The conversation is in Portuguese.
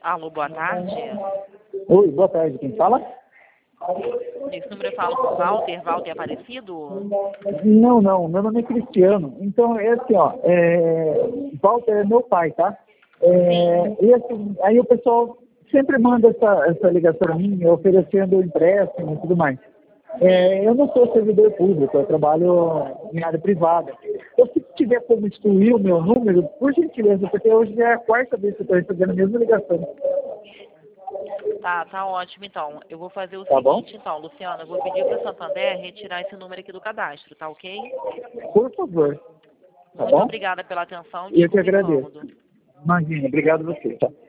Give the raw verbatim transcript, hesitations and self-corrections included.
Alô, boa tarde. Oi, boa tarde. Quem fala? Esse número eu falo com o Walter, Walter Aparecido? Não, não. Meu nome é Cristiano. Então, é assim, ó. É... Walter é meu pai, tá? É... E assim, aí o pessoal sempre manda essa, essa ligação para mim, oferecendo empréstimo e tudo mais. É, eu não sou servidor público, eu trabalho em área privada. Então, se tiver como excluir o meu número, por gentileza, porque hoje é a quarta vez que eu estou recebendo a mesma ligação. Tá, tá ótimo então. Eu vou fazer o Tá bom? seguinte então, Luciana, eu vou pedir para o Santander retirar esse número aqui do cadastro, tá ok? Por favor. Tá Muito bom? obrigada pela atenção. Eu que Desculpe o agradeço. incômodo. Imagina, obrigado a você. Tá?